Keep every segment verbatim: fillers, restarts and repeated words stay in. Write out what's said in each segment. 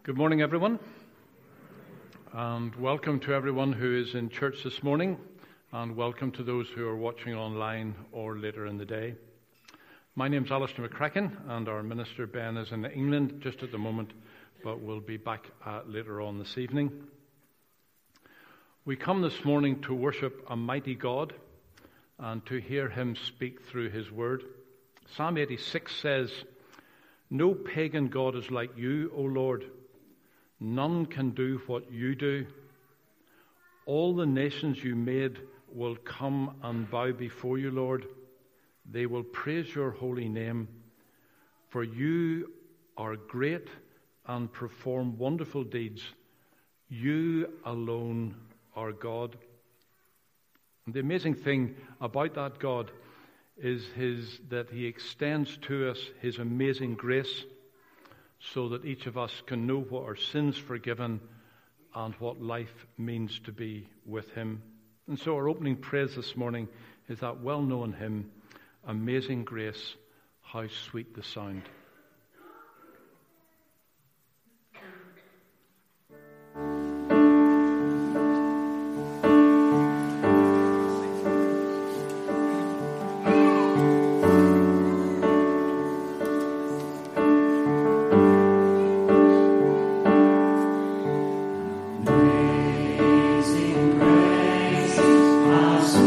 Good morning, everyone, and welcome to everyone who is in church this morning, and welcome to those who are watching online or later in the day. My name's Alistair McCracken, and our minister Ben is in England just at the moment, but will be back uh, later on this evening. We come this morning to worship a mighty God and to hear him speak through his word. Psalm eighty-six says, "No pagan god is like you, O Lord. None can do what you do. All the nations you made will come and bow before you, Lord. They will praise your holy name, for you are great and perform wonderful deeds. You alone are God." And the amazing thing about that God is his that he extends to us his amazing grace, so that each of us can know what our sins forgiven and what life means to be with him. And so our opening praise this morning is that well-known hymn, "Amazing Grace, How Sweet the Sound."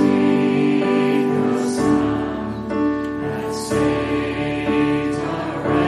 Sweet the sound that saved a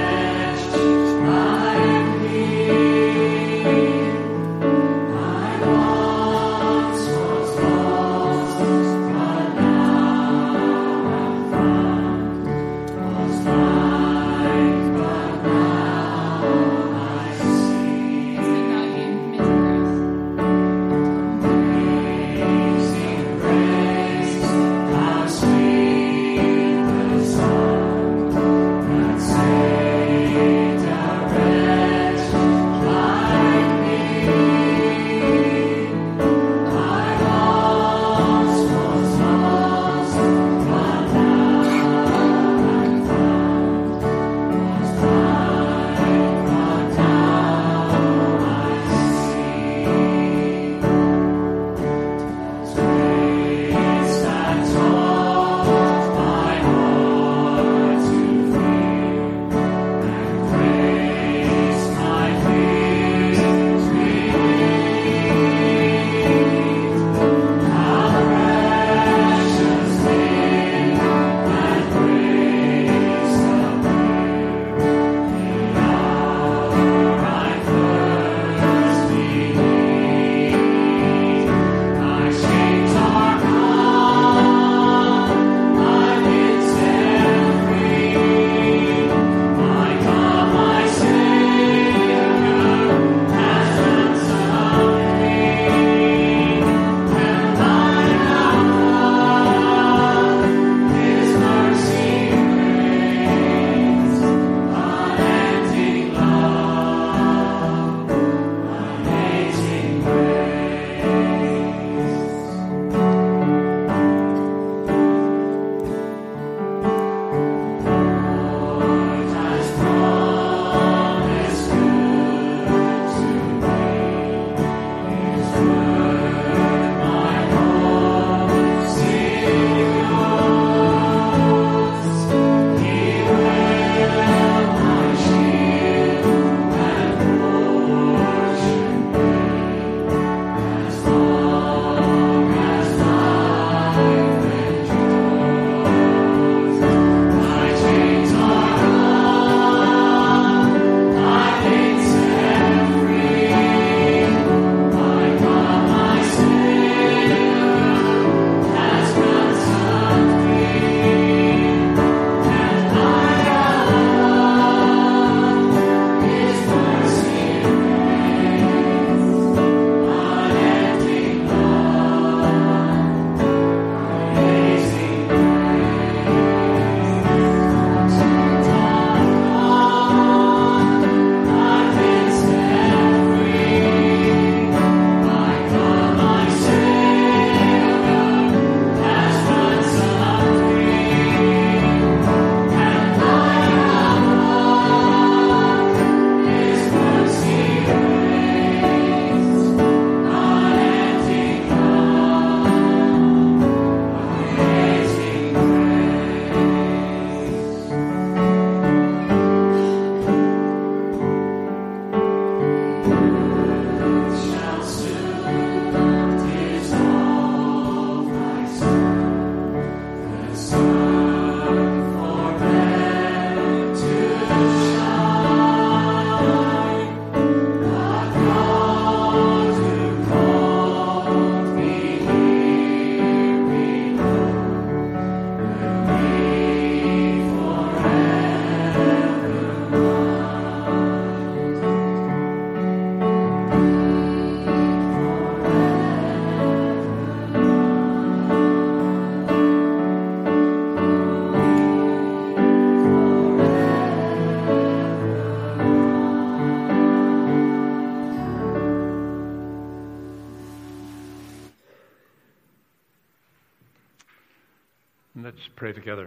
Let's pray together.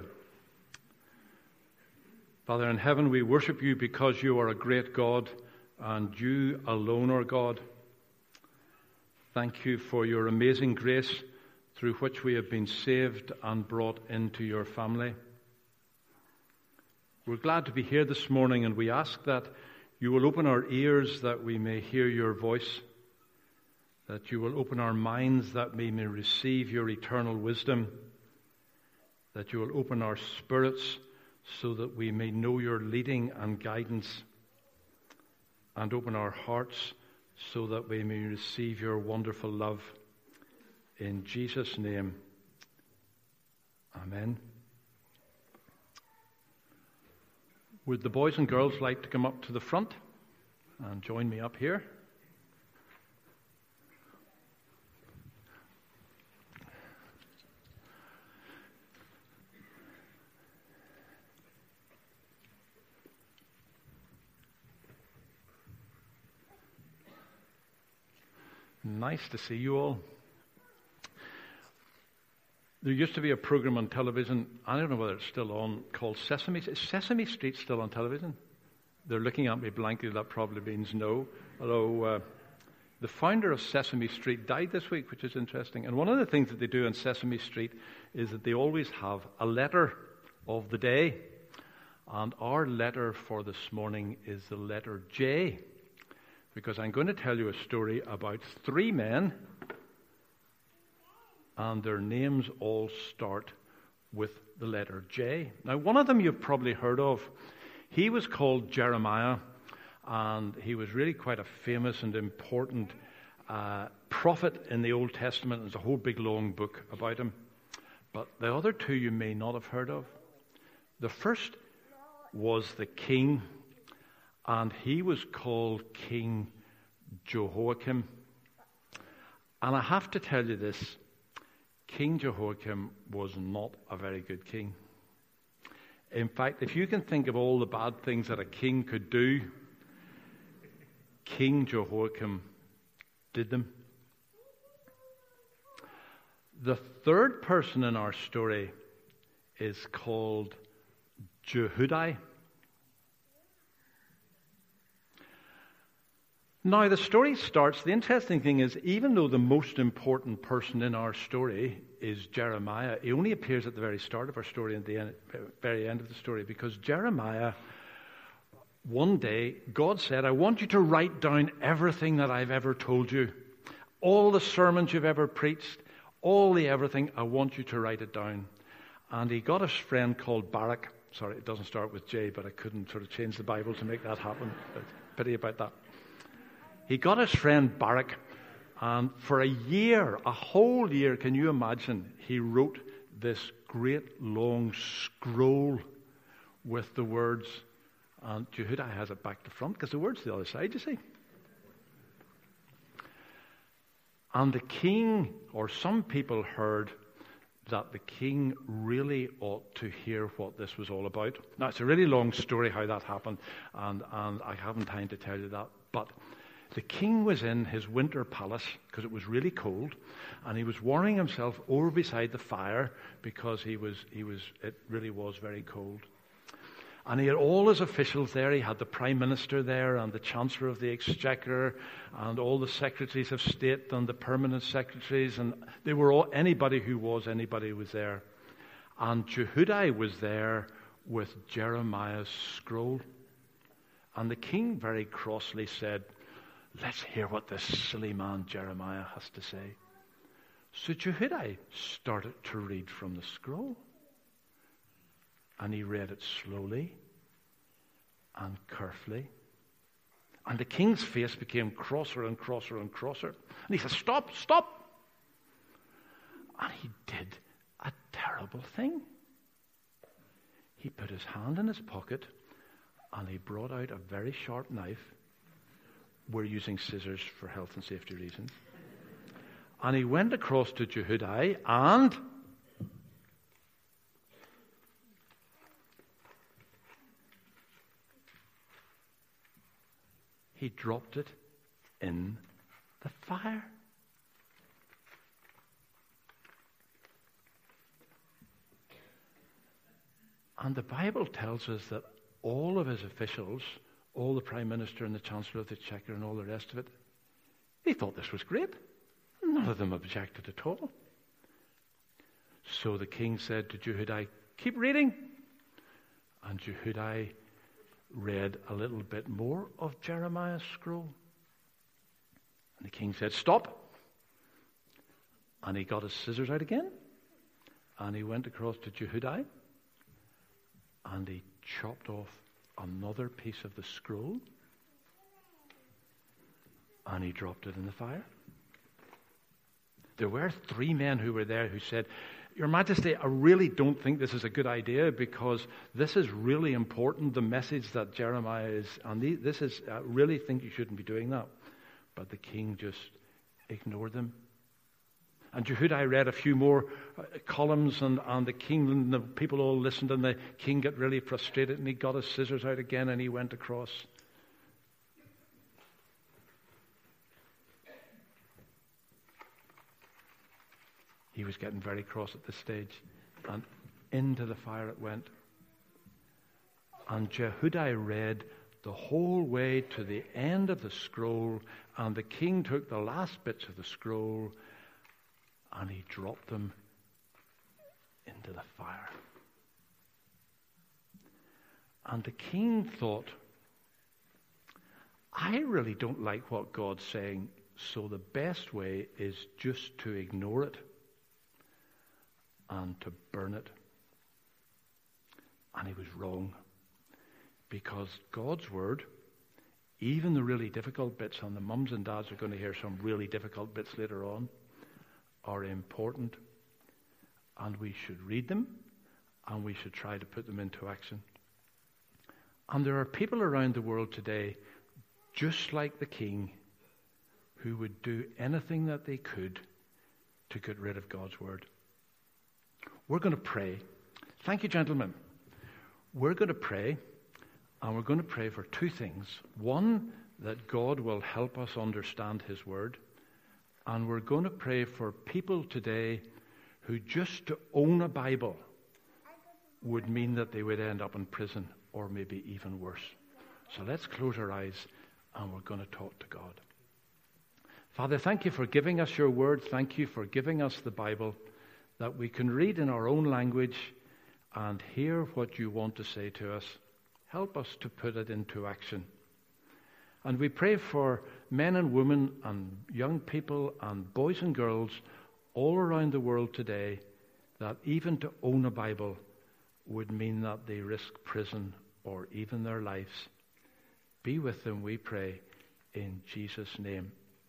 Father in heaven, we worship you because you are a great God and you alone are God. Thank you for your amazing grace through which we have been saved and brought into your family. We're glad to be here this morning, and we ask that you will open our ears that we may hear your voice, that you will open our minds that we may receive your eternal wisdom, that you will open our spirits so that we may know your leading and guidance, and open our hearts so that we may receive your wonderful love. In Jesus' name, amen. Would the boys and girls like to come up to the front and join me up here? Nice to see you all. There used to be a program on television, I don't know whether it's still on, called Sesame Street. Is Sesame Street still on television? They're looking at me blankly, that probably means no. Although uh, the founder of Sesame Street died this week, which is interesting. And one of the things that they do on Sesame Street is that they always have a letter of the day. And our letter for this morning is the letter J. Because I'm going to tell you a story about three men, and their names all start with the letter J. Now, one of them you've probably heard of. He was called Jeremiah, and he was really quite a famous and important uh, prophet in the Old Testament. There's a whole big long book about him. But the other two you may not have heard of. The first was the king, and he was called King Jehoiakim. And I have to tell you this, King Jehoiakim was not a very good king. In fact, if you can think of all the bad things that a king could do, King Jehoiakim did them. The third person in our story is called Jehudi. Now, the story starts, the interesting thing is, even though the most important person in our story is Jeremiah, he only appears at the very start of our story and the end, very end of the story, because Jeremiah, one day, God said, I want you to write down everything that I've ever told you. All the sermons you've ever preached, all the everything, I want you to write it down. And he got his friend called Barak. Sorry, it doesn't start with J, but I couldn't sort of change the Bible to make that happen. Pity about that. He got his friend Barak, and for a year, a whole year, can you imagine, he wrote this great long scroll with the words, and Jehudi has it back to front, because the word's the other side, you see. And the king, or some people heard that the king really ought to hear what this was all about. Now, it's a really long story how that happened, and, and I haven't time to tell you that, but the king was in his winter palace because it was really cold, and he was warming himself over beside the fire because he was, he was, it really was very cold. And he had all his officials there. He had the Prime Minister there and the Chancellor of the Exchequer and all the Secretaries of State and the permanent secretaries, and they were all, anybody who was, anybody was there. And Jehudi was there with Jeremiah's scroll. And the king very crossly said, let's hear what this silly man Jeremiah has to say. So Jehudi started to read from the scroll. And he read it slowly and carefully. And the king's face became crosser and crosser and crosser. And he said, stop, stop. And he did a terrible thing. He put his hand in his pocket and he brought out a very sharp knife. We're using scissors for health and safety reasons. And he went across to Jehudi and he dropped it in the fire. And the Bible tells us that all of his officials, all the Prime Minister and the Chancellor of the Exchequer and all the rest of it, they thought this was great. None of them objected at all. So the king said to Jehudi, keep reading. And Jehudi read a little bit more of Jeremiah's scroll. And the king said, stop. And he got his scissors out again. And he went across to Jehudi. And he chopped off another piece of the scroll. And he dropped it in the fire. There were three men who were there who said, Your Majesty, I really don't think this is a good idea because this is really important, the message that Jeremiah is, and this is, I really think you shouldn't be doing that. But the king just ignored them. And Jehudi read a few more columns, and, and the king and the people all listened, and the king got really frustrated, and he got his scissors out again, and he went across. He was getting very cross at this stage, and into the fire it went. And Jehudi read the whole way to the end of the scroll, and the king took the last bits of the scroll and he dropped them into the fire. And the king thought, I really don't like what God's saying, so the best way is just to ignore it and to burn it. And he was wrong, because God's word, even the really difficult bits, and the mums and dads are going to hear some really difficult bits later on, are important, and we should read them, and we should try to put them into action. And there are people around the world today, just like the king, who would do anything that they could to get rid of God's word. We're going to pray. Thank you, gentlemen. We're going to pray, and we're going to pray for two things. One, that God will help us understand his word. And we're going to pray for people today who just to own a Bible would mean that they would end up in prison, or maybe even worse. So let's close our eyes, and we're going to talk to God. Father, thank you for giving us your word. Thank you for giving us the Bible, that we can read in our own language and hear what you want to say to us. Help us to put it into action. And we pray for men and women and young people and boys and girls all around the world today, that even to own a Bible would mean that they risk prison or even their lives. Be with them, we pray, in Jesus' name.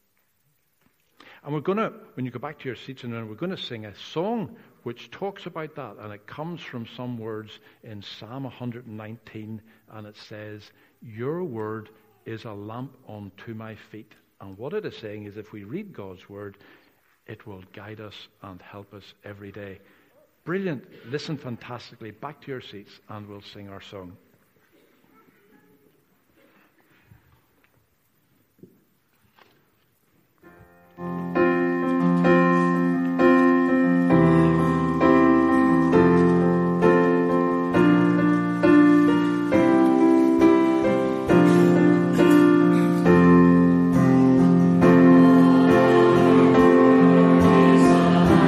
And we're going to, when you go back to your seats, and we're going to sing a song which talks about that, and it comes from some words in Psalm one nineteen, and it says, your word is a lamp unto my feet. And what it is saying is, if we read God's word, it will guide us and help us every day. Brilliant. Listen fantastically. Back to your seats, and we'll sing our song.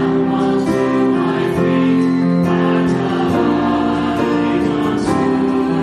Thank you.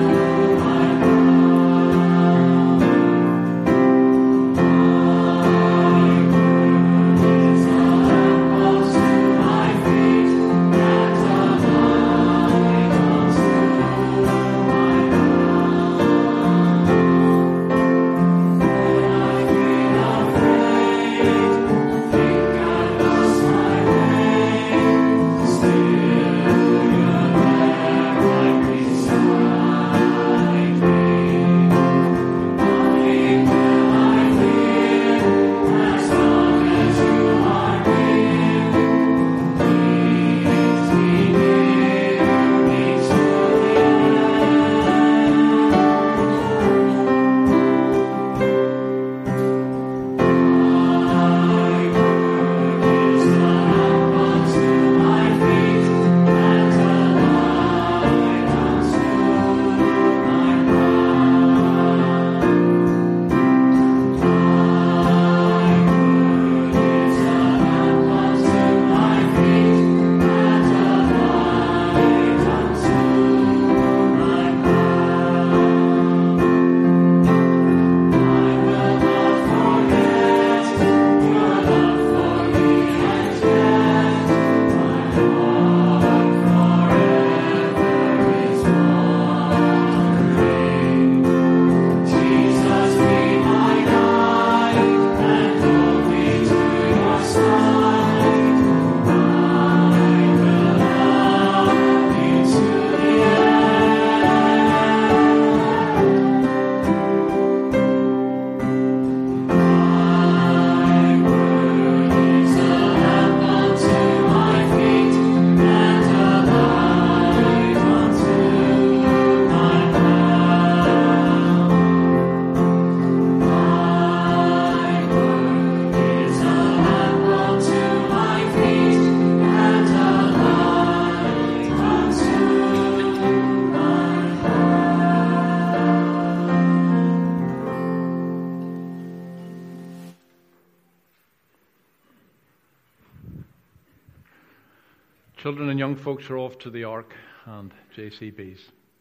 Children and young folks are off to the Ark and J C B's.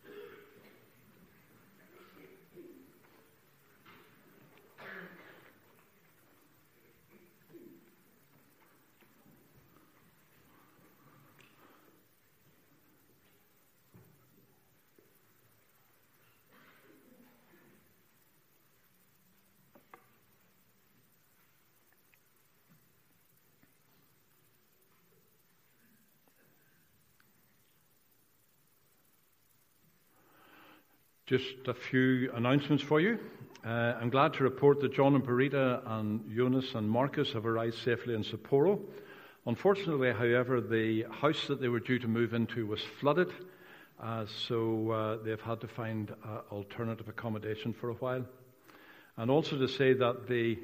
Just a few announcements for you. Uh, I'm glad to report that John and Parita and Jonas and Marcus have arrived safely in Sapporo. Unfortunately, however, the house that they were due to move into was flooded, uh, so uh, they've had to find uh, alternative accommodation for a while. And also to say that the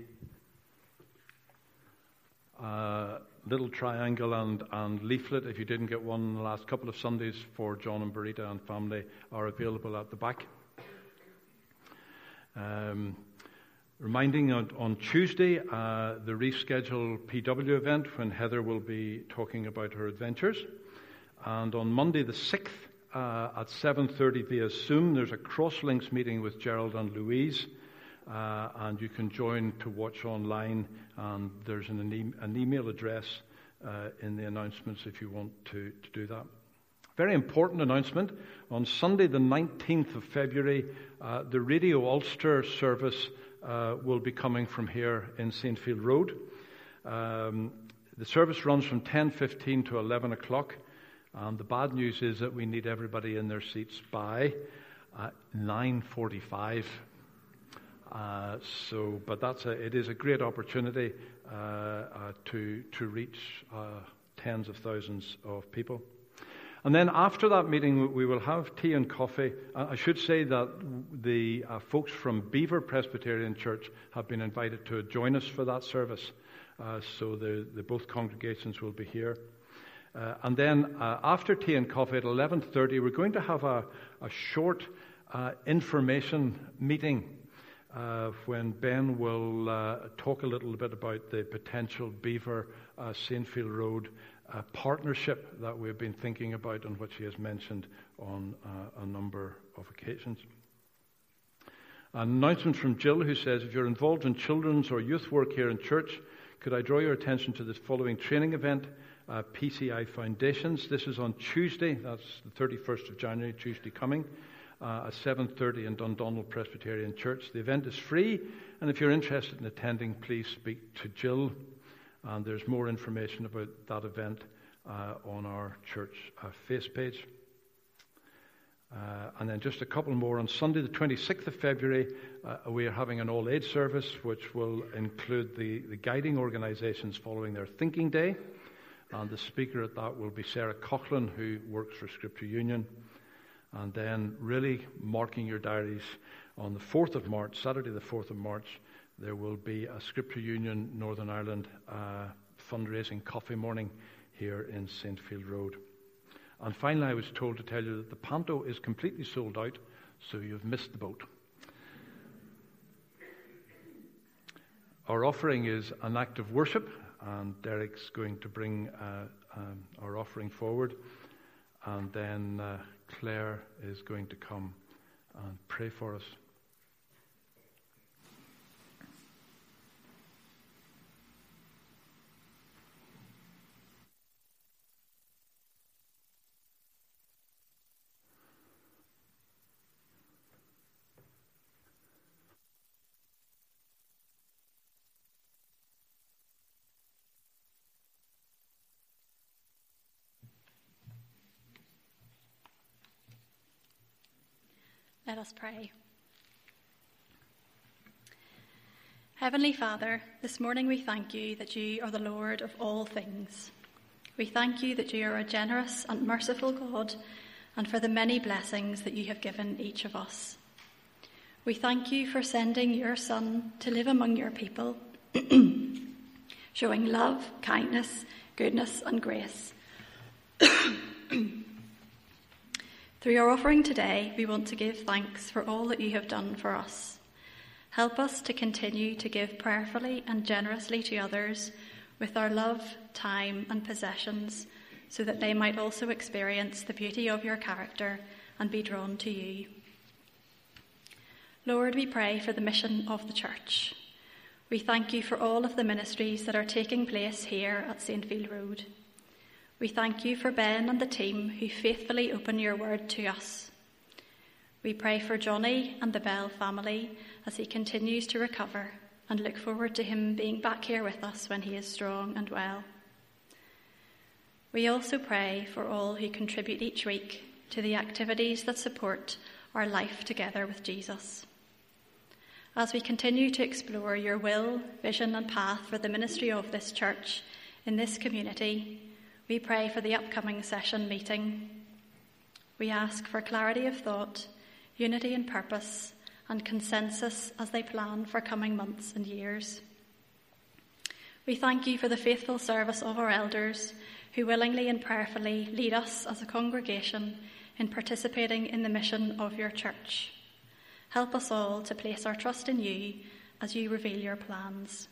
uh, little triangle and, and leaflet, if you didn't get one in the last couple of Sundays, for John and Barita and family, are available at the back. Um, reminding on, on Tuesday, uh, the rescheduled P W event when Heather will be talking about her adventures. And on Monday the sixth uh, at seven thirty via Zoom, there's a Crosslinks meeting with Gerald and Louise. Uh, and you can join to watch online, and there's an, e- an email address uh, in the announcements if you want to, to do that. Very important announcement. On Sunday the nineteenth of February, uh, the Radio Ulster service uh, will be coming from here in Saint Field Road. Um, the service runs from ten fifteen to eleven o'clock, and the bad news is that we need everybody in their seats by uh, nine forty-five. Uh, so, but that's a, it is a great opportunity uh, uh, to to reach uh, tens of thousands of people. And then after that meeting, we will have tea and coffee. Uh, I should say that the uh, folks from Beaver Presbyterian Church have been invited to join us for that service. Uh, so the, the both congregations will be here. Uh, and then uh, after tea and coffee at eleven thirty, we're going to have a, a short uh, information meeting. Uh, when Ben will uh, talk a little bit about the potential Beaver uh, Saint Field Road uh, partnership that we've been thinking about and which he has mentioned on uh, a number of occasions. An announcement from Jill, who says, if you're involved in children's or youth work here in church, could I draw your attention to this following training event, uh, P C I Foundations. This is on Tuesday, that's the thirty-first of January, Tuesday coming. Uh, at seven thirty in Dundonald Presbyterian Church. The event is free, and if you're interested in attending, please speak to Jill. And there's more information about that event uh, on our church uh, face page. Uh, and then just a couple more. On Sunday, the twenty-sixth of February, uh, we are having an all-age service, which will include the, the guiding organisations following their Thinking Day. And the speaker at that will be Sarah Coughlin, who works for Scripture Union. And then really marking your diaries, on the fourth of March, Saturday the fourth of March, there will be a Scripture Union Northern Ireland uh, fundraising coffee morning here in Saint Field Road. And finally, I was told to tell you that the Panto is completely sold out, so you've missed the boat. Our offering is an act of worship, and Derek's going to bring uh, um, our offering forward. And then uh, Claire is going to come and pray for us. Let us pray. Heavenly Father, this morning we thank you that you are the Lord of all things. We thank you that you are a generous and merciful God, and for the many blessings that you have given each of us. We thank you for sending your Son to live among your people, showing love, kindness, goodness, and grace. Through your offering today, we want to give thanks for all that you have done for us. Help us to continue to give prayerfully and generously to others with our love, time, and possessions, so that they might also experience the beauty of your character and be drawn to you. Lord, we pray for the mission of the church. We thank you for all of the ministries that are taking place here at Saint Field Road. We thank you for Ben and the team who faithfully open your word to us. We pray for Johnny and the Bell family as he continues to recover, and look forward to him being back here with us when he is strong and well. We also pray for all who contribute each week to the activities that support our life together with Jesus. As we continue to explore your will, vision and path for the ministry of this church in this community, we pray for the upcoming session meeting. We ask for clarity of thought, unity in purpose and consensus as they plan for coming months and years. We thank you for the faithful service of our elders who willingly and prayerfully lead us as a congregation in participating in the mission of your church. Help us all to place our trust in you as you reveal your plans.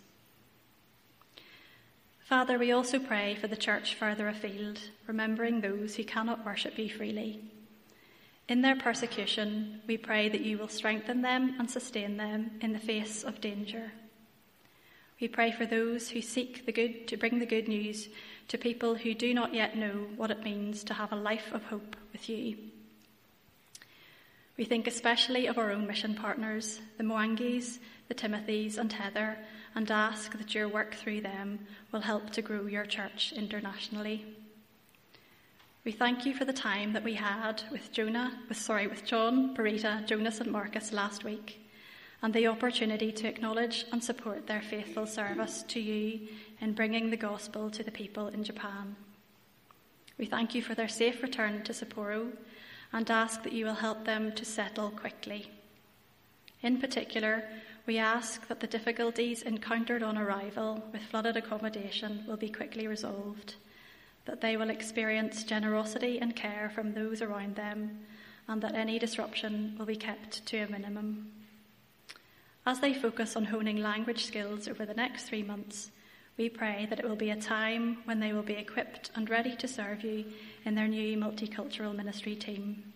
Father, we also pray for the church further afield, remembering those who cannot worship you freely. In their persecution, we pray that you will strengthen them and sustain them in the face of danger. We pray for those who seek the good to bring the good news to people who do not yet know what it means to have a life of hope with you. We think especially of our own mission partners, the Mwangis, the Timothys and Heather, and ask that your work through them will help to grow your church internationally. We thank you for the time that we had with Jonah, with sorry, with John, Barita, Jonas and Marcus last week, and the opportunity to acknowledge and support their faithful service to you in bringing the gospel to the people in Japan. We thank you for their safe return to Sapporo and ask that you will help them to settle quickly. In particular, we ask that the difficulties encountered on arrival with flooded accommodation will be quickly resolved, that they will experience generosity and care from those around them, and that any disruption will be kept to a minimum. As they focus on honing language skills over the next three months, we pray that it will be a time when they will be equipped and ready to serve you in their new multicultural ministry team.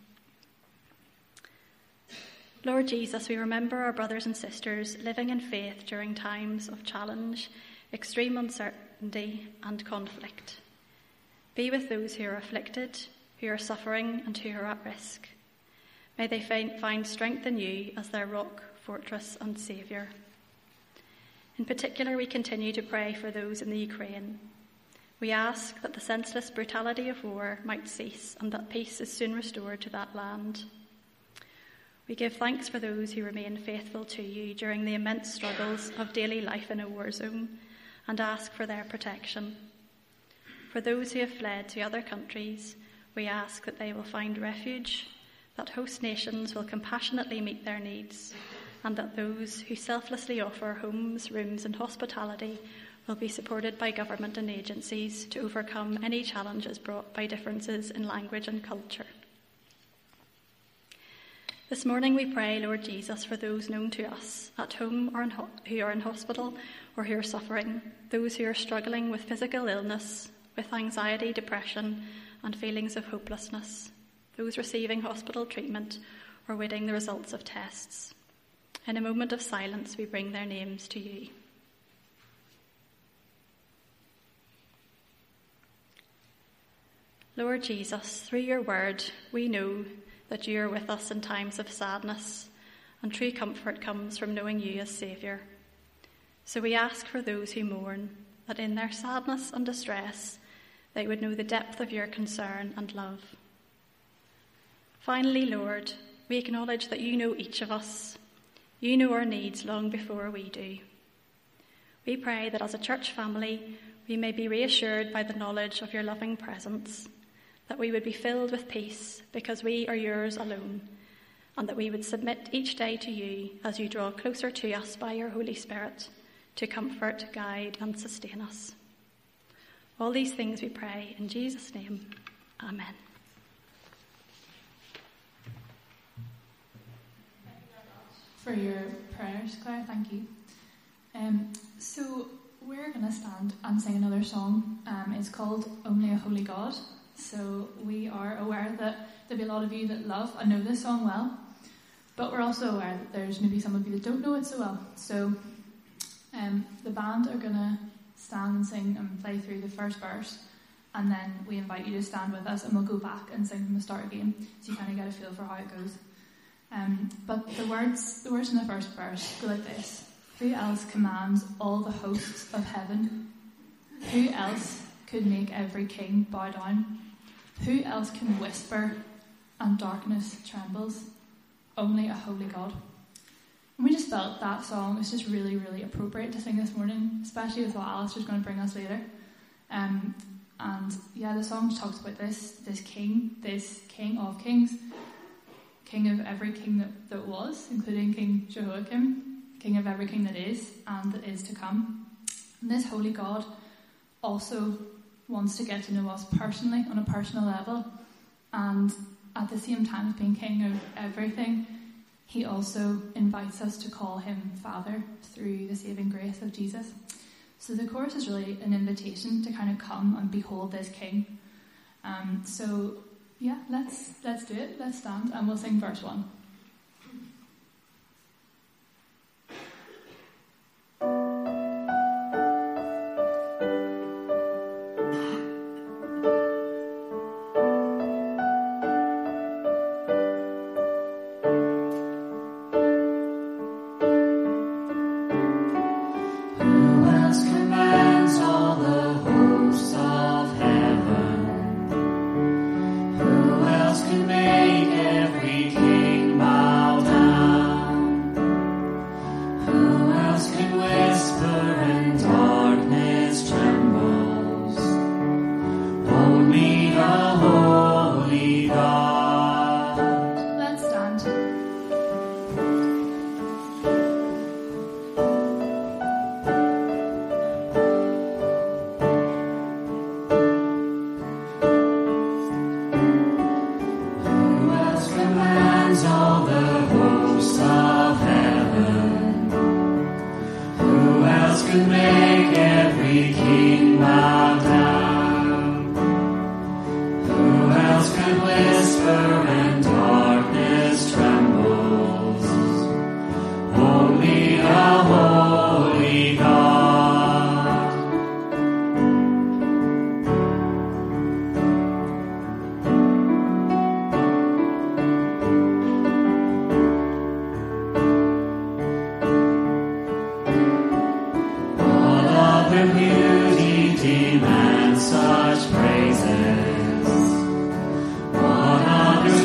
Lord Jesus, we remember our brothers and sisters living in faith during times of challenge, extreme uncertainty and conflict. Be with those who are afflicted, who are suffering and who are at risk. May they find strength in you as their rock, fortress and saviour. In particular, we continue to pray for those in the Ukraine. We ask that the senseless brutality of war might cease and that peace is soon restored to that land. We give thanks for those who remain faithful to you during the immense struggles of daily life in a war zone and ask for their protection. For those who have fled to other countries, we ask that they will find refuge, that host nations will compassionately meet their needs, and that those who selflessly offer homes, rooms and hospitality will be supported by government and agencies to overcome any challenges brought by differences in language and culture. This morning we pray, Lord Jesus, for those known to us, at home or in ho- who are in hospital or who are suffering, those who are struggling with physical illness, with anxiety, depression and feelings of hopelessness, those receiving hospital treatment or waiting the results of tests. In a moment of silence, we bring their names to you. Lord Jesus, through your word, we know that you are with us in times of sadness, and true comfort comes from knowing you as Saviour. So we ask for those who mourn, that in their sadness and distress, they would know the depth of your concern and love. Finally, Lord, we acknowledge that you know each of us. You know our needs long before we do. We pray that as a church family, we may be reassured by the knowledge of your loving presence, that we would be filled with peace because we are yours alone, and that we would submit each day to you as you draw closer to us by your Holy Spirit to comfort, guide and sustain us. All these things we pray in Jesus' name. Amen. For your prayers, Claire, thank you. Um, so we're going to stand and sing another song. um, is called Only a Holy God. So we are aware that there'll be a lot of you that love and know this song well, but we're also aware that there's maybe some of you that don't know it so well. So um, the band are going to stand and sing and play through the first verse, and then we invite you to stand with us and we'll go back and sing from the start again, so you kind of get a feel for how it goes. Um, but the words, the words in the first verse go like this: who else commands all the hosts of heaven? Who else could make every king bow down? Who else can whisper and darkness trembles? Only a holy God. And we just felt that song was just really, really appropriate to sing this morning, especially with what Alistair's going to bring us later. Um, and yeah, the song talks about this, this king, this king of kings, king of every king that, that was, including King Jehoiakim, king of every king that is and that is to come. And this holy God also wants to get to know us personally, on a personal level, and at the same time as being king of everything, he also invites us to call him Father through the saving grace of Jesus. So the chorus is really an invitation to kind of come and behold this king. Um, so yeah, let's let's do it. Let's stand and we'll sing verse one. Such praises. What other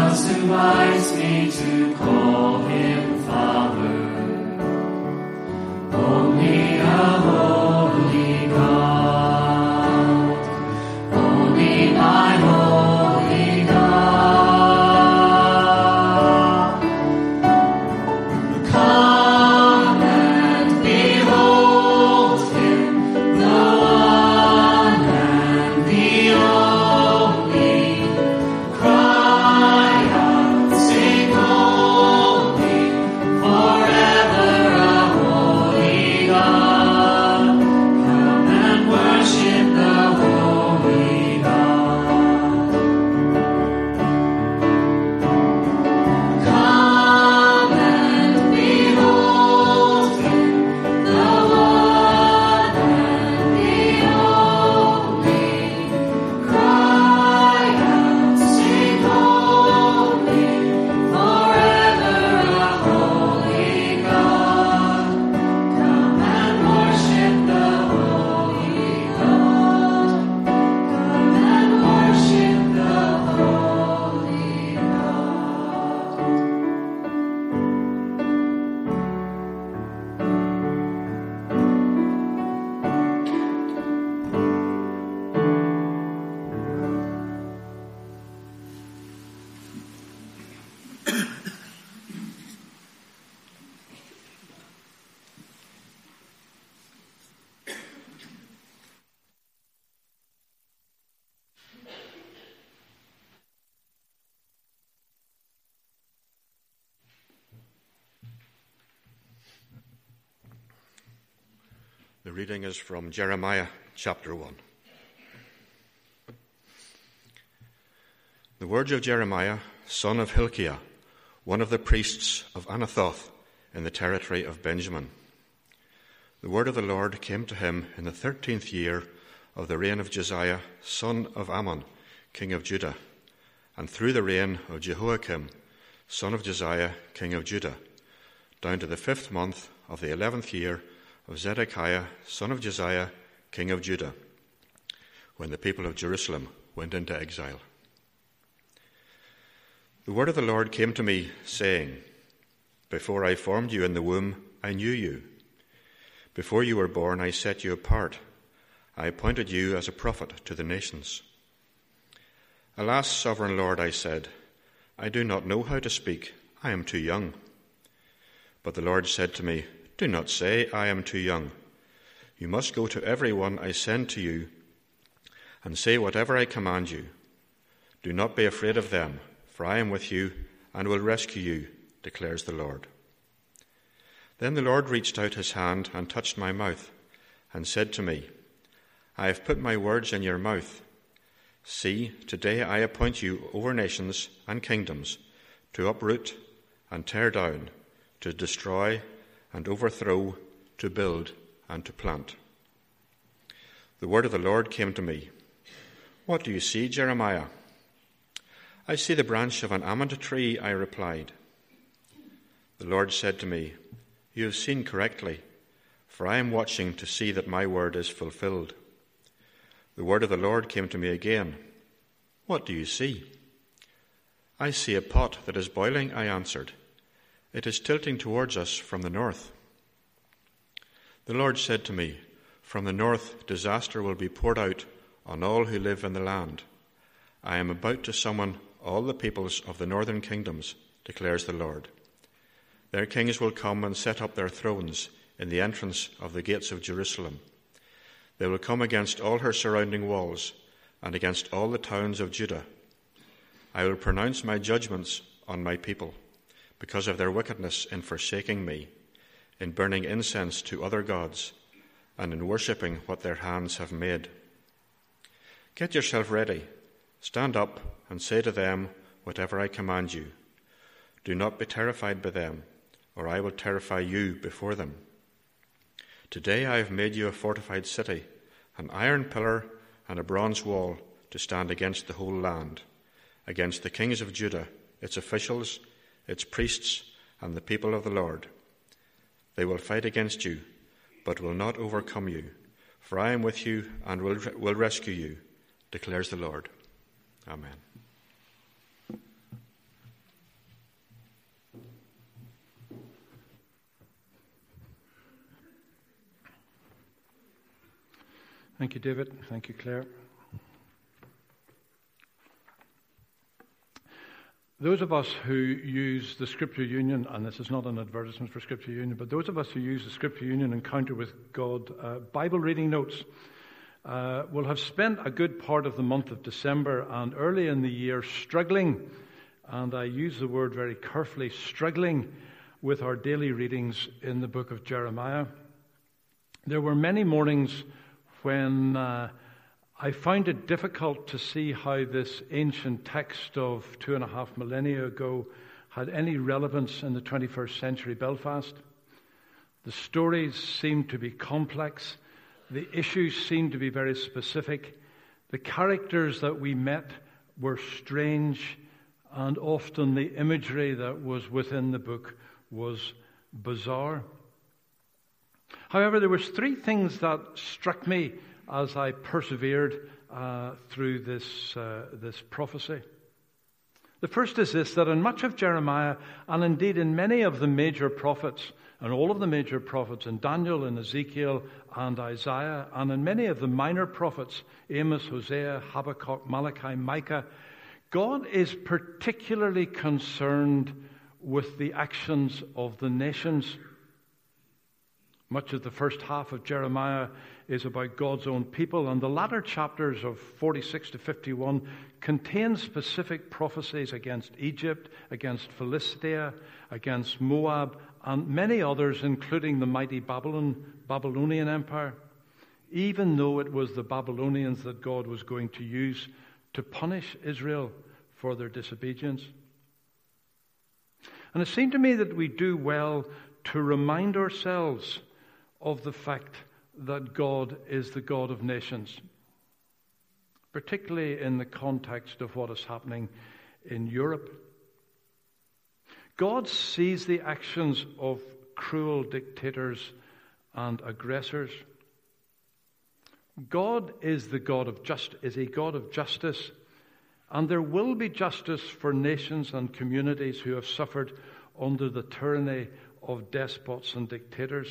The reading is from Jeremiah chapter one. The words of Jeremiah, son of Hilkiah, one of the priests of Anathoth in the territory of Benjamin. The word of the Lord came to him in the thirteenth year of the reign of Josiah, son of Ammon, king of Judah, and through the reign of Jehoiakim, son of Josiah, king of Judah, down to the fifth month of the eleventh year of Zedekiah, son of Josiah, king of Judah, when the people of Jerusalem went into exile. The word of the Lord came to me, saying, Before I formed you in the womb, I knew you. Before you were born, I set you apart. I appointed you as a prophet to the nations. Alas, sovereign Lord, I said, I do not know how to speak. I am too young. But the Lord said to me, Do not say, I am too young. You must go to everyone I send to you and say whatever I command you. Do not be afraid of them, for I am with you and will rescue you, declares the Lord. Then the Lord reached out his hand and touched my mouth and said to me, I have put my words in your mouth. See, today I appoint you over nations and kingdoms to uproot and tear down, to destroy and overthrow, to build and to plant. The word of the Lord came to me. What do you see, Jeremiah? I see the branch of an almond tree, I replied. The Lord said to me, You have seen correctly, for I am watching to see that my word is fulfilled. The word of the Lord came to me again. What do you see? I see a pot that is boiling, I answered. It is tilting towards us from the north. The Lord said to me, From the north disaster will be poured out on all who live in the land. I am about to summon all the peoples of the northern kingdoms, declares the Lord. Their kings will come and set up their thrones in the entrance of the gates of Jerusalem. They will come against all her surrounding walls and against all the towns of Judah. I will pronounce my judgments on my people, because of their wickedness in forsaking me, in burning incense to other gods, and in worshipping what their hands have made. Get yourself ready, stand up, and say to them whatever I command you. Do not be terrified by them, or I will terrify you before them. Today I have made you a fortified city, an iron pillar and a bronze wall to stand against the whole land, against the kings of Judah, its officials, its priests, and the people of the Lord. They will fight against you, but will not overcome you, for I am with you and will, will rescue you, declares the Lord. Amen. Thank you, David. Thank you, Claire. Those of us who use the Scripture Union, and this is not an advertisement for Scripture Union, but those of us who use the Scripture Union Encounter with God uh, Bible reading notes uh, will have spent a good part of the month of December and early in the year struggling, and I use the word very carefully, struggling with our daily readings in the book of Jeremiah. There were many mornings when uh, I found it difficult to see how this ancient text of two and a half millennia ago had any relevance in the twenty-first century Belfast. The stories seemed to be complex. The issues seemed to be very specific. The characters that we met were strange, and often the imagery that was within the book was bizarre. However, there was three things that struck me as I persevered uh, through this uh, this prophecy. The first is this, that in much of Jeremiah, and indeed in many of the major prophets, and all of the major prophets, in Daniel and Ezekiel and Isaiah, and in many of the minor prophets, Amos, Hosea, Habakkuk, Malachi, Micah, God is particularly concerned with the actions of the nations. Much of the first half of Jeremiah is about God's own people, and the latter chapters of forty-six to fifty-one contain specific prophecies against Egypt, against Philistia, against Moab, and many others, including the mighty Babylon, Babylonian Empire, even though it was the Babylonians that God was going to use to punish Israel for their disobedience. And it seemed to me that we do well to remind ourselves of the fact that God is the God of nations, particularly in the context of what is happening in Europe. God sees the actions of cruel dictators and aggressors. God is the God of just is a God of justice, and there will be justice for nations and communities who have suffered under the tyranny of despots and dictators.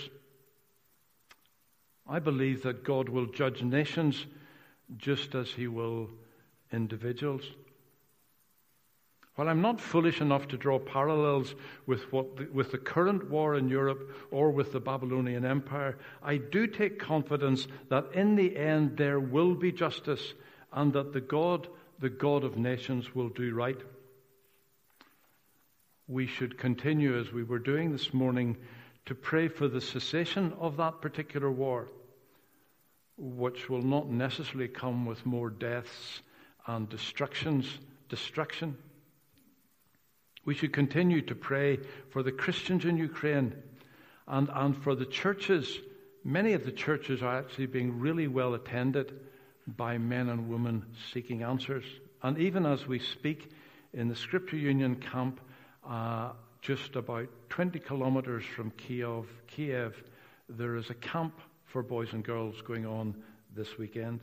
I believe that God will judge nations just as he will individuals. While I'm not foolish enough to draw parallels with what the, with the current war in Europe or with the Babylonian Empire, I do take confidence that in the end there will be justice, and that the God, the God of nations, will do right. We should continue, as we were doing this morning, to pray for the cessation of that particular war, which will not necessarily come with more deaths and destructions, destruction. We should continue to pray for the Christians in Ukraine and, and for the churches. Many of the churches are actually being really well attended by men and women seeking answers. And even as we speak, in the Scripture Union camp, uh, just about twenty kilometers from Kiev, Kiev, there is a camp for boys and girls going on this weekend.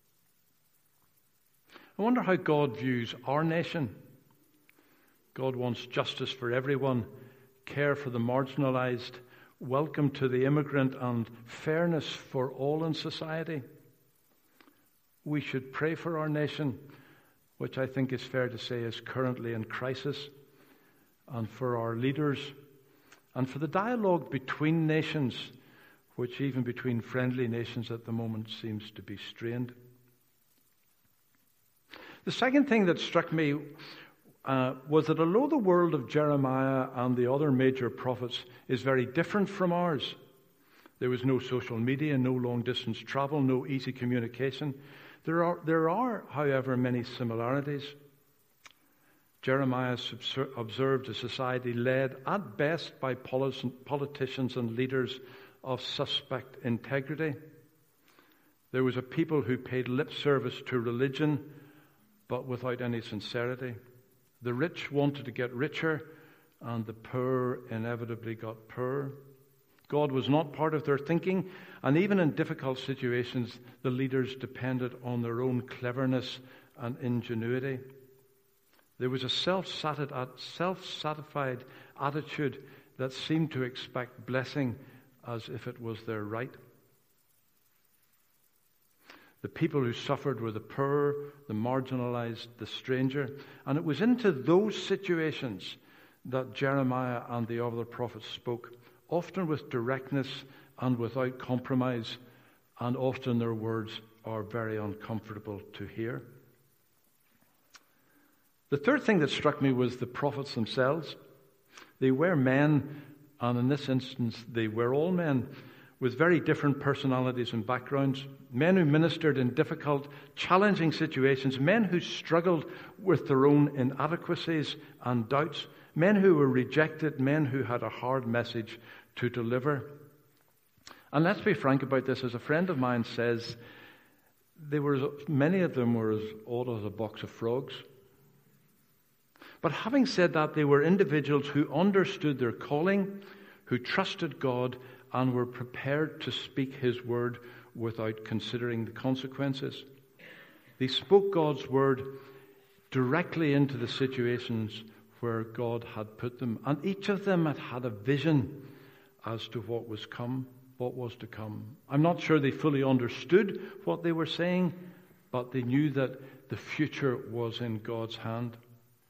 I wonder how God views our nation. God wants justice for everyone, care for the marginalized, welcome to the immigrant, and fairness for all in society. We should pray for our nation, which I think is fair to say is currently in crisis, and for our leaders, and for the dialogue between nations, which even between friendly nations at the moment seems to be strained. The second thing that struck me uh, was that although the world of Jeremiah and the other major prophets is very different from ours, there was no social media, no long-distance travel, no easy communication. There are, there are, however, many similarities. Jeremiah observed a society led at best by politicians and leaders of suspect integrity. There was a people who paid lip service to religion, but without any sincerity. The rich wanted to get richer, and the poor inevitably got poorer. God was not part of their thinking, and even in difficult situations, the leaders depended on their own cleverness and ingenuity. There was a self-satisfied attitude that seemed to expect blessing as if it was their right. The people who suffered were the poor, the marginalized, the stranger. And it was into those situations that Jeremiah and the other prophets spoke, often with directness and without compromise, and often their words are very uncomfortable to hear. The third thing that struck me was the prophets themselves. They were men, and in this instance, they were all men, with very different personalities and backgrounds, men who ministered in difficult, challenging situations, men who struggled with their own inadequacies and doubts, men who were rejected, men who had a hard message to deliver. And let's be frank about this. As a friend of mine says, they were many of them were as odd as a box of frogs. But having said that, they were individuals who understood their calling, who trusted God, and were prepared to speak His word without considering the consequences. They spoke God's word directly into the situations where God had put them. And each of them had had a vision as to what was come, what was to come. I'm not sure they fully understood what they were saying, but they knew that the future was in God's hand.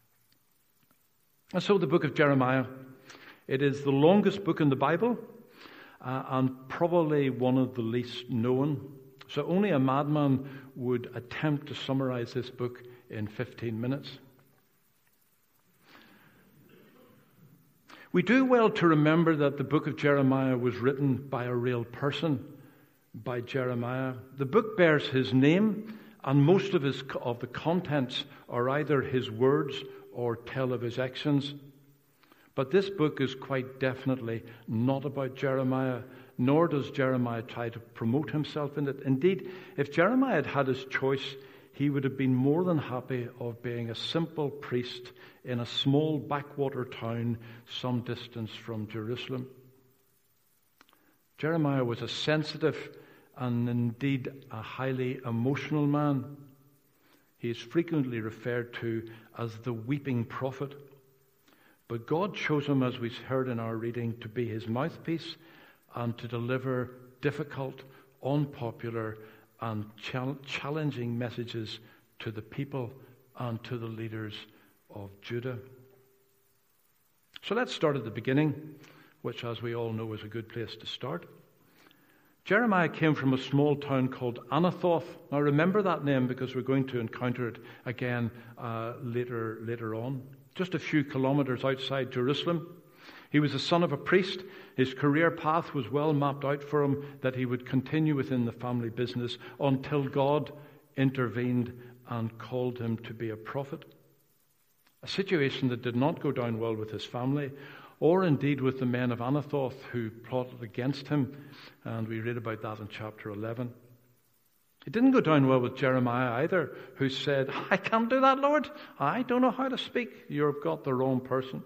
And so the book of Jeremiah, it is the longest book in the Bible, uh, and probably one of the least known. So only a madman would attempt to summarize this book in fifteen minutes. We do well to remember that the book of Jeremiah was written by a real person, by Jeremiah. The book bears his name, and most of his of the contents are either his words or tell of his actions. But this book is quite definitely not about Jeremiah, nor does Jeremiah try to promote himself in it. Indeed, if Jeremiah had had his choice, he would have been more than happy of being a simple priest in a small backwater town some distance from Jerusalem. Jeremiah was a sensitive and indeed a highly emotional man. He is frequently referred to as the weeping prophet. But God chose him, as we heard in our reading, to be his mouthpiece and to deliver difficult, unpopular, and challenging messages to the people and to the leaders of Judah. So let's start at the beginning, which, as we all know, is a good place to start. Jeremiah came from a small town called Anathoth. Now remember that name because we're going to encounter it again uh, later, later on. Just a few kilometers outside Jerusalem. He was the son of a priest. His career path was well mapped out for him, that he would continue within the family business until God intervened and called him to be a prophet. A situation that did not go down well with his family, or indeed with the men of Anathoth who plotted against him, and we read about that in chapter eleven. It didn't go down well with Jeremiah either, who said, "I can't do that, Lord. I don't know how to speak. You've got the wrong person."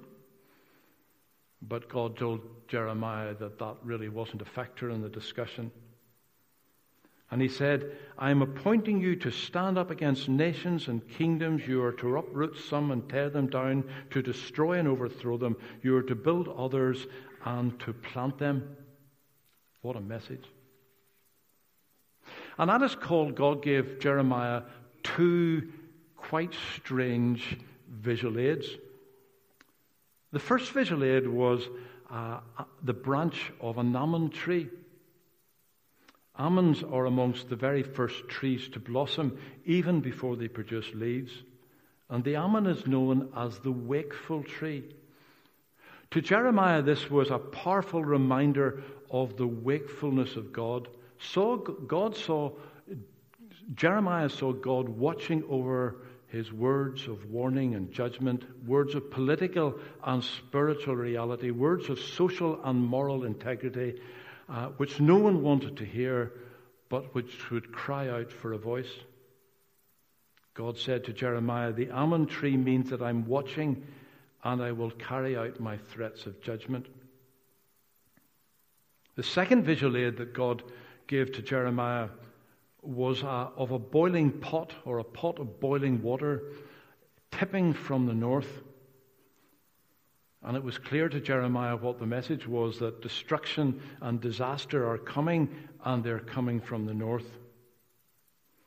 But God told Jeremiah that that really wasn't a factor in the discussion. And he said, "I am appointing you to stand up against nations and kingdoms. You are to uproot some and tear them down, to destroy and overthrow them. You are to build others and to plant them." What a message. And at his call, God gave Jeremiah two quite strange visual aids. The first visual aid was uh, the branch of an almond tree. Almonds are amongst the very first trees to blossom, even before they produce leaves. And the almond is known as the wakeful tree. To Jeremiah, this was a powerful reminder of the wakefulness of God. So God saw, Jeremiah saw God watching over his words of warning and judgment, words of political and spiritual reality, words of social and moral integrity, uh, which no one wanted to hear, but which would cry out for a voice. God said to Jeremiah, "The almond tree means that I'm watching and I will carry out my threats of judgment." The second visual aid that God gave to Jeremiah was uh, of a boiling pot, or a pot of boiling water tipping from the north. And it was clear to Jeremiah what the message was, that destruction and disaster are coming, and they're coming from the north.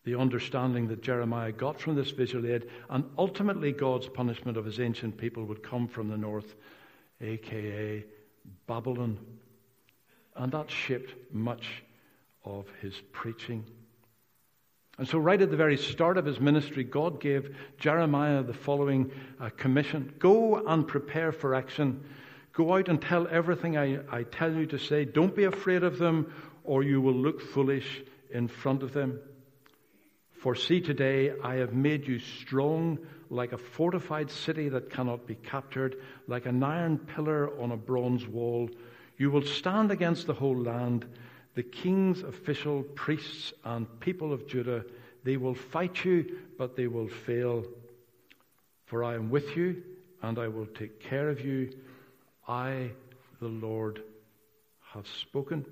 the understanding that Jeremiah got from this visual aid, and ultimately God's punishment of his ancient people would come from the north, aka Babylon. And that shaped much of his preaching. And so right at the very start of his ministry, God gave Jeremiah the following uh, commission. Go and prepare for action. Go out and tell everything I, I tell you to say. Don't be afraid of them, or you will look foolish in front of them. For see, today I have made you strong like a fortified city that cannot be captured, like an iron pillar on a bronze wall. You will stand against the whole land. The kings, official, priests, and people of Judah, they will fight you, but they will fail. For I am with you, and I will take care of you. I, the Lord, have spoken.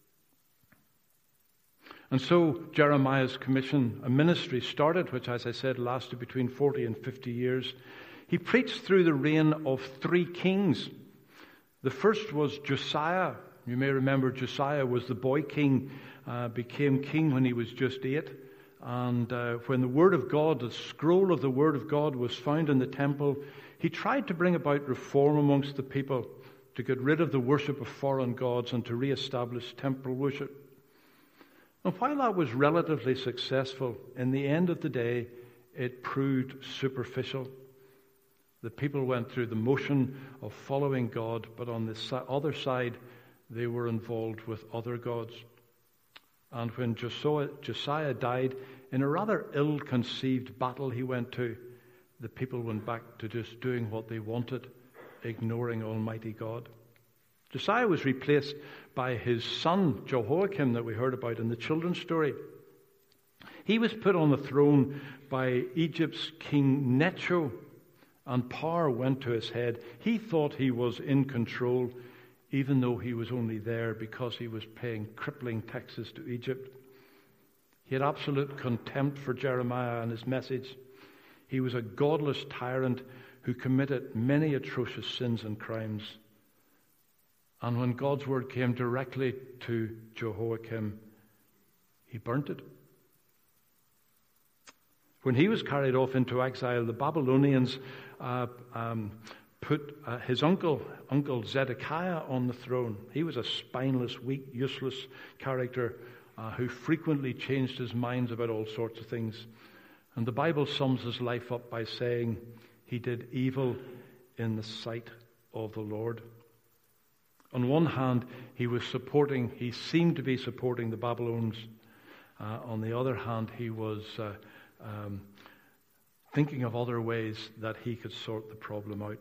And so Jeremiah's commission, a ministry started, which, as I said, lasted between forty and fifty years. He preached through the reign of three kings. The first was Josiah. You may remember Josiah was the boy king, uh, became king when he was just eight. And uh, when the Word of God, the scroll of the Word of God was found in the temple, he tried to bring about reform amongst the people, to get rid of the worship of foreign gods and to re-establish temple worship. And while that was relatively successful, in the end of the day, it proved superficial. The people went through the motion of following God, but on the other side, they were involved with other gods. And when Josiah, Josiah died, in a rather ill-conceived battle he went to, the people went back to just doing what they wanted, ignoring Almighty God. Josiah was replaced by his son, Jehoiakim, that we heard about in the children's story. He was put on the throne by Egypt's king Necho, and power went to his head. He thought he was in control, even though he was only there because he was paying crippling taxes to Egypt. He had absolute contempt for Jeremiah and his message. He was a godless tyrant who committed many atrocious sins and crimes. And when God's word came directly to Jehoiakim, he burnt it. When he was carried off into exile, the Babylonians uh, um, put uh, his uncle, Uncle Zedekiah, on the throne. He was a spineless, weak, useless character uh, who frequently changed his mind about all sorts of things. And the Bible sums his life up by saying he did evil in the sight of the Lord. On one hand, he was supporting, he seemed to be supporting the Babylonians. Uh, on the other hand, he was uh, um, thinking of other ways that he could sort the problem out.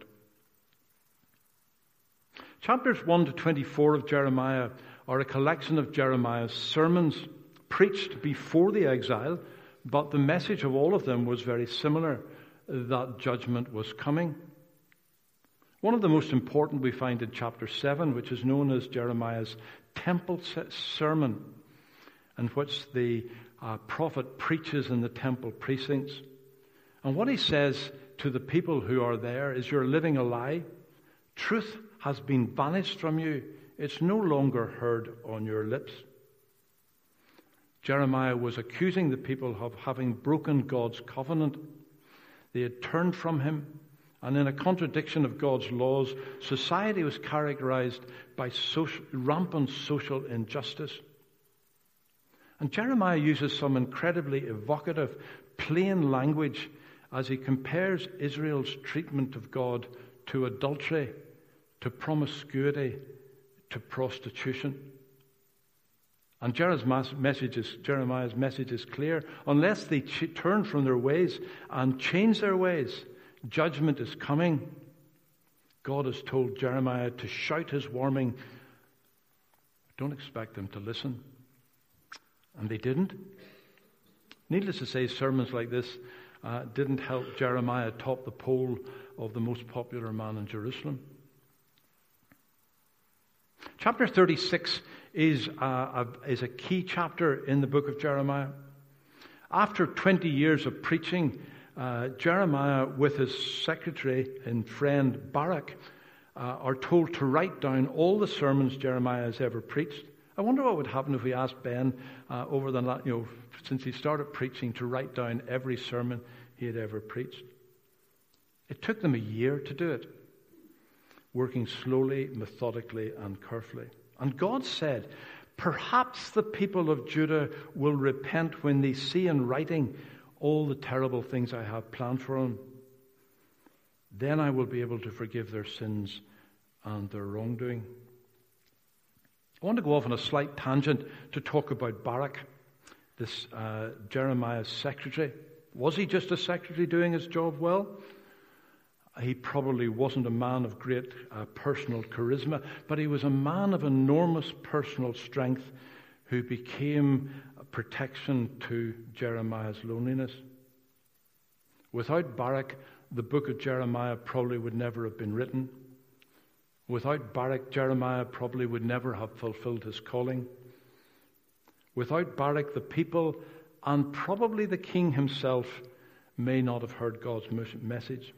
Chapters one to twenty-four of Jeremiah are a collection of Jeremiah's sermons preached before the exile, but the message of all of them was very similar, that judgment was coming. One of the most important we find in chapter seven, which is known as Jeremiah's temple sermon, in which the uh, prophet preaches in the temple precincts. And what he says to the people who are there is, you're living a lie. Truth has been banished from you. It's no longer heard on your lips. Jeremiah was accusing the people of having broken God's covenant. They had turned from him. And in a contradiction of God's laws, society was characterized by social, rampant social injustice. And Jeremiah uses some incredibly evocative, plain language as he compares Israel's treatment of God to adultery, to promiscuity, to prostitution. And Jeremiah's message is, Jeremiah's message is clear. Unless they ch- turn from their ways and change their ways, judgment is coming. God has told Jeremiah to shout his warning. Don't expect them to listen. And they didn't. Needless to say, sermons like this uh, didn't help Jeremiah top the poll of the most popular man in Jerusalem. Chapter thirty-six is a, a, is a key chapter in the book of Jeremiah. After twenty years of preaching, Uh, Jeremiah, with his secretary and friend Baruch, uh, are told to write down all the sermons Jeremiah has ever preached I wonder what would happen if we asked Ben uh, over the, you know, since he started preaching, to write down every sermon he had ever preached. It took them a year to do it, working slowly, methodically, and carefully. And God said, perhaps the people of Judah will repent when they see in writing all the terrible things I have planned for them. Then I will be able to forgive their sins and their wrongdoing. I want to go off on a slight tangent to talk about Barak, this uh, Jeremiah's secretary. Was he just a secretary doing his job well? He probably wasn't a man of great uh, personal charisma, but he was a man of enormous personal strength who became a protection to Jeremiah's loneliness. Without Barak, the book of Jeremiah probably would never have been written. Without Barak, Jeremiah probably would never have fulfilled his calling. Without Barak, the people and probably the king himself may not have heard God's message.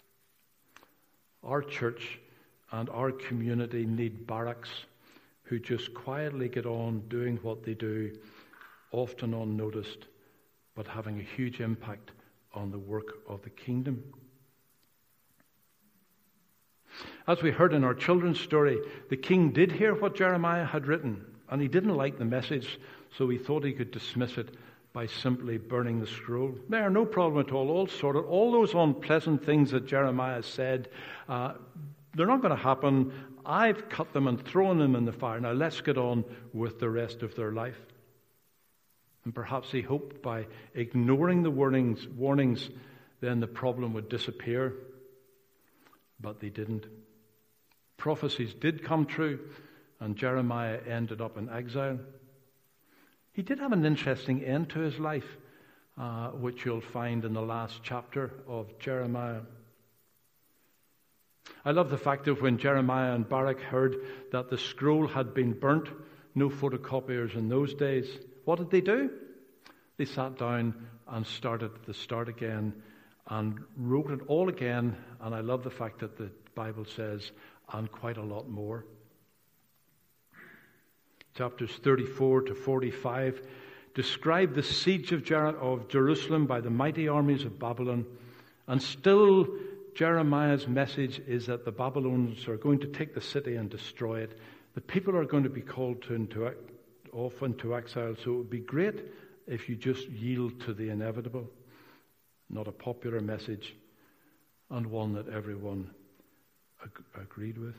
Our church and our community need Baraks who just quietly get on doing what they do, often unnoticed, but having a huge impact on the work of the kingdom. As we heard in our children's story, the king did hear what Jeremiah had written, and he didn't like the message, so he thought he could dismiss it by simply burning the scroll. There, no problem at all, all sorted. All those unpleasant things that Jeremiah said, uh, they're not going to happen. I've cut them and thrown them in the fire. Now let's get on with the rest of their life. And perhaps he hoped by ignoring the warnings, warnings, then the problem would disappear. But they didn't. Prophecies did come true, and Jeremiah ended up in exile. He did have an interesting end to his life, uh, which you'll find in the last chapter of Jeremiah. I love the fact that when Jeremiah and Barak heard that the scroll had been burnt, no photocopiers in those days, what did they do? They sat down and started at the start again and wrote it all again. And I love the fact that the Bible says, and quite a lot more. Chapters thirty-four to forty-five describe the siege of, Jer- of Jerusalem by the mighty armies of Babylon. And still, Jeremiah's message is that the Babylonians are going to take the city and destroy it. The people are going to be called to into, off into exile. So it would be great if you just yield to the inevitable. Not a popular message, and one that everyone ag- agreed with.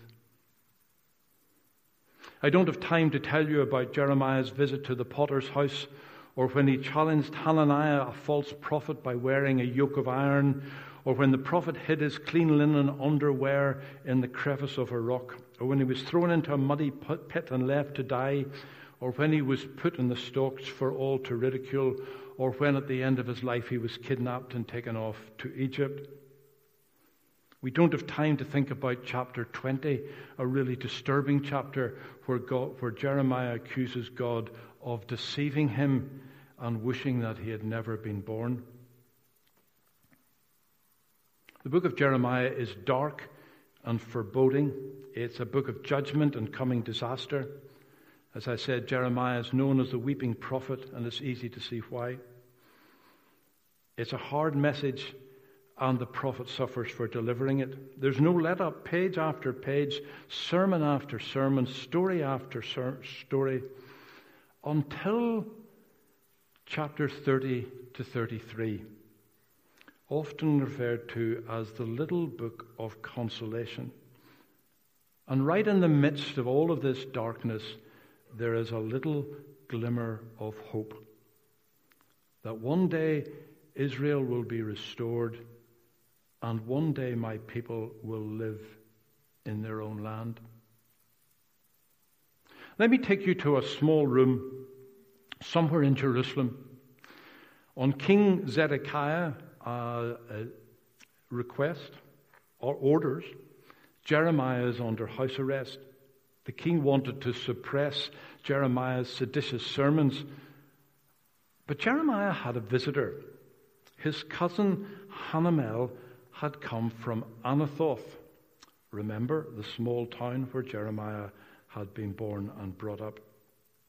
I don't have time to tell you about Jeremiah's visit to the potter's house, or when he challenged Hananiah, a false prophet, by wearing a yoke of iron, or when the prophet hid his clean linen underwear in the crevice of a rock, or when he was thrown into a muddy pit and left to die, or when he was put in the stocks for all to ridicule, or when at the end of his life he was kidnapped and taken off to Egypt. We don't have time to think about chapter twenty, a really disturbing chapter where, God, where Jeremiah accuses God of deceiving him and wishing that he had never been born. The book of Jeremiah is dark and foreboding. It's a book of judgment and coming disaster. As I said, Jeremiah is known as the weeping prophet, and it's easy to see why. It's a hard message, and the prophet suffers for delivering it. There's no let-up, page after page, sermon after sermon, story after ser- story, until chapter thirty to thirty-three, often referred to as the little book of consolation. And right in the midst of all of this darkness, there is a little glimmer of hope that one day Israel will be restored, and one day my people will live in their own land. Let me take you to a small room somewhere in Jerusalem. On King Zedekiah's uh, request or orders, Jeremiah is under house arrest. The king wanted to suppress Jeremiah's seditious sermons, but Jeremiah had a visitor. His cousin Hanamel had come from Anathoth. Remember, the small town where Jeremiah had been born and brought up.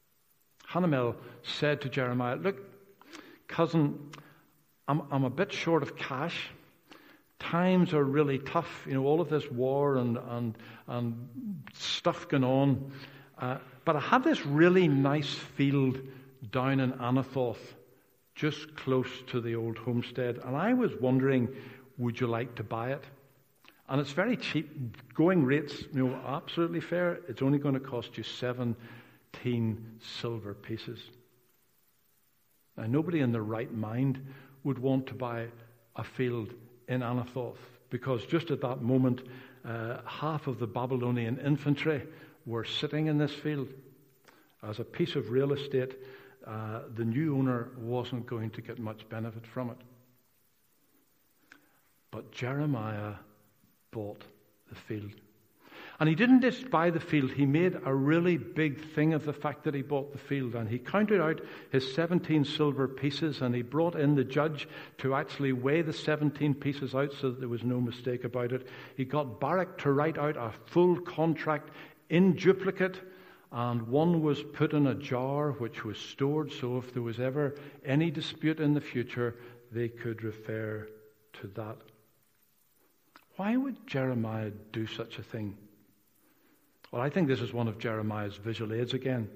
Hanamel said to Jeremiah, look, cousin, I'm, I'm a bit short of cash. Times are really tough. You know, all of this war and, and, and stuff going on. Uh, but I have this really nice field down in Anathoth, just close to the old homestead. And I was wondering, would you like to buy it? And it's very cheap. Going rates, you know, absolutely fair. It's only going to cost you seventeen silver pieces. Now, nobody in their right mind would want to buy a field in Anathoth, because just at that moment, uh, half of the Babylonian infantry were sitting in this field. As a piece of real estate, uh, the new owner wasn't going to get much benefit from it. But Jeremiah bought the field. And he didn't just buy the field, he made a really big thing of the fact that he bought the field. And he counted out his seventeen silver pieces, and he brought in the judge to actually weigh the seventeen pieces out so that there was no mistake about it. He got Barak to write out a full contract in duplicate, and one was put in a jar which was stored, so if there was ever any dispute in the future, they could refer to that. Why would Jeremiah do such a thing? Well, I think this is one of Jeremiah's visual aids again.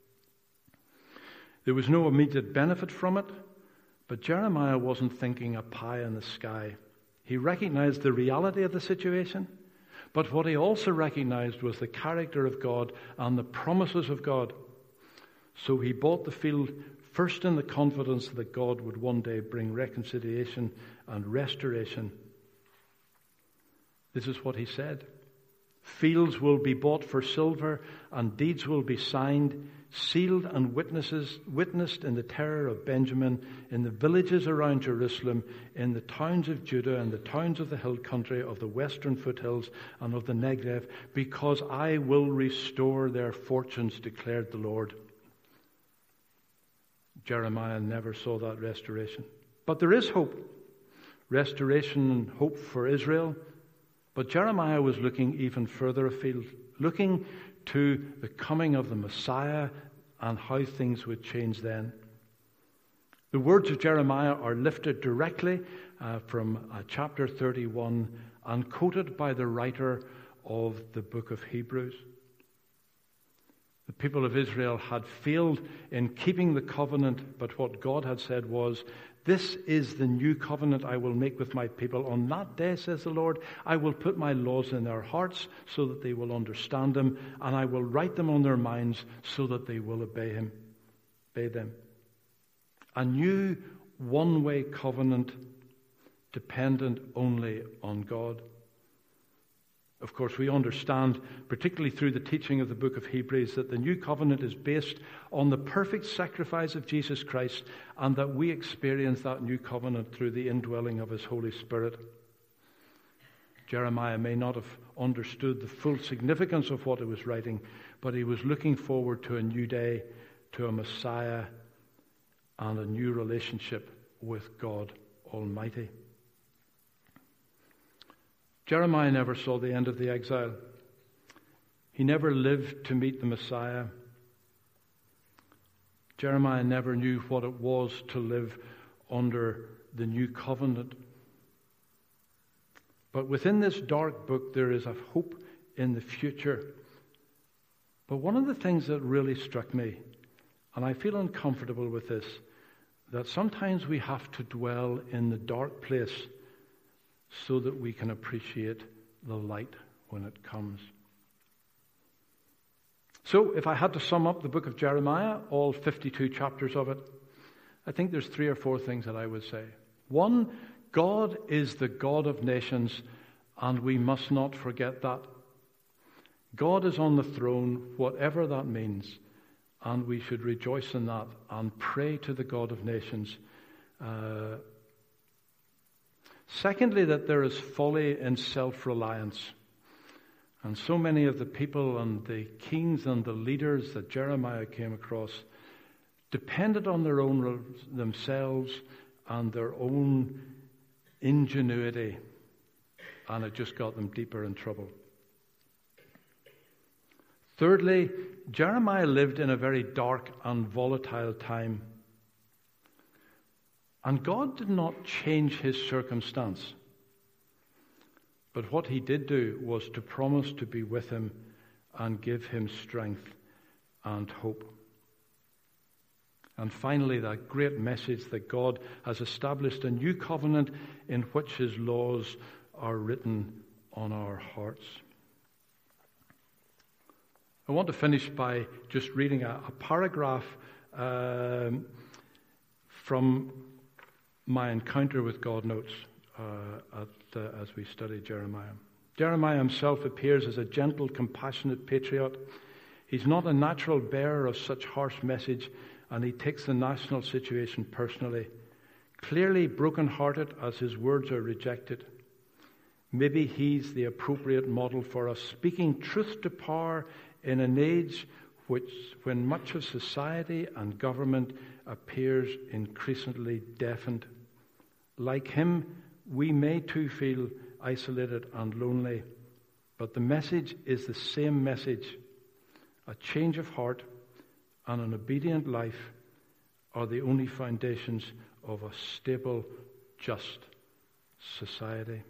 There was no immediate benefit from it, but Jeremiah wasn't thinking a pie in the sky. He recognized the reality of the situation, but what he also recognized was the character of God and the promises of God. So he bought the field first in the confidence that God would one day bring reconciliation and restoration. This is what he said. Fields will be bought for silver, and deeds will be signed, sealed and witnesses, witnessed in the terror of Benjamin, in the villages around Jerusalem, in the towns of Judah and the towns of the hill country, of the western foothills and of the Negev, because I will restore their fortunes, declared the Lord. Jeremiah never saw that restoration. But there is hope. Restoration and hope for Israel. But Jeremiah was looking even further afield, looking to the coming of the Messiah and how things would change then. The words of Jeremiah are lifted directly uh, from uh, chapter thirty-one and quoted by the writer of the book of Hebrews. The people of Israel had failed in keeping the covenant, but what God had said was, this is the new covenant I will make with my people. On that day, says the Lord, I will put my laws in their hearts so that they will understand them, and I will write them on their minds so that they will obey him, obey them. A new one-way covenant dependent only on God. Of course, we understand, particularly through the teaching of the book of Hebrews, that the new covenant is based on the perfect sacrifice of Jesus Christ, and that we experience that new covenant through the indwelling of his Holy Spirit. Jeremiah may not have understood the full significance of what he was writing, but he was looking forward to a new day, to a Messiah, and a new relationship with God Almighty. Jeremiah never saw the end of the exile. He never lived to meet the Messiah. Jeremiah never knew what it was to live under the new covenant. But within this dark book, there is a hope in the future. But one of the things that really struck me, and I feel uncomfortable with this, that sometimes we have to dwell in the dark place so that we can appreciate the light when it comes. So, if I had to sum up the book of Jeremiah, all fifty-two chapters of it, I think there's three or four things that I would say. One, God is the God of nations, and we must not forget that. God is on the throne, whatever that means, and we should rejoice in that and pray to the God of nations. Uh, Secondly, that there is folly in self-reliance. And so many of the people and the kings and the leaders that Jeremiah came across depended on their own themselves and their own ingenuity, and it just got them deeper in trouble. Thirdly, Jeremiah lived in a very dark and volatile time. And God did not change his circumstance. But what he did do was to promise to be with him and give him strength and hope. And finally, that great message that God has established a new covenant in which his laws are written on our hearts. I want to finish by just reading a, a paragraph um, from my encounter with God notes uh, at, uh, as we study Jeremiah. Jeremiah himself appears as a gentle, compassionate patriot. He's not a natural bearer of such harsh message, and he takes the national situation personally. Clearly broken-hearted as his words are rejected. Maybe he's the appropriate model for us, speaking truth to power in an age which, when much of society and government appears increasingly deafened. Like him, we may too feel isolated and lonely, but the message is the same message. A change of heart and an obedient life are the only foundations of a stable, just society.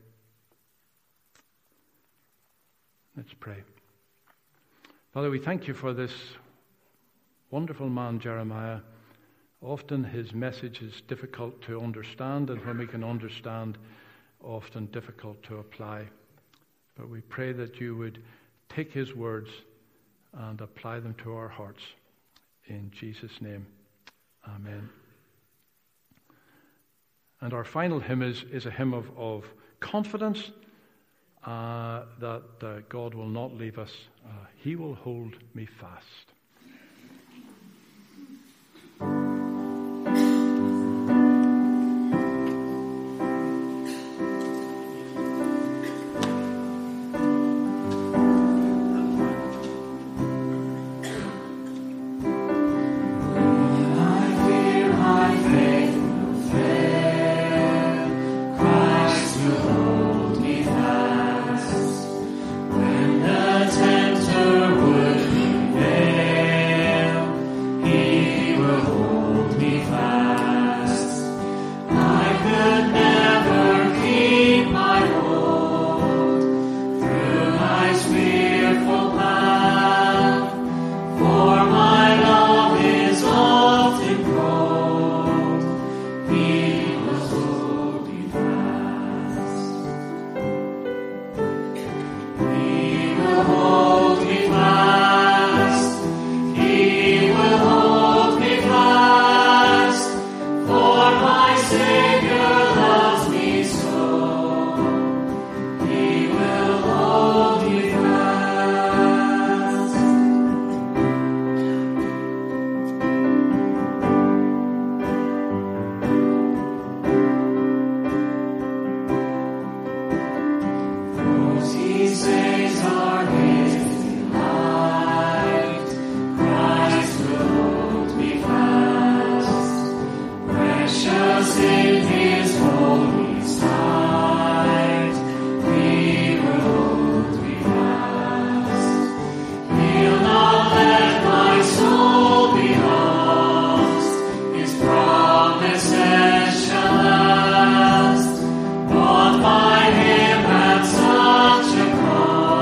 Let's pray. Father, we thank you for this wonderful man, Jeremiah. Often his message is difficult to understand, and when we can understand, often difficult to apply. But we pray that you would take his words and apply them to our hearts. In Jesus' name, amen. And our final hymn is, is a hymn of, of confidence uh, that uh, God will not leave us. Uh, he will hold me fast. By him at such a cost.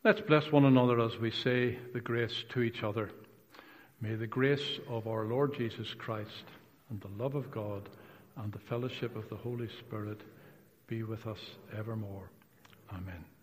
Let's bless one another as we say the grace to each other. May the grace of our Lord Jesus Christ and the love of God and the fellowship of the Holy Spirit be with us evermore. Amen.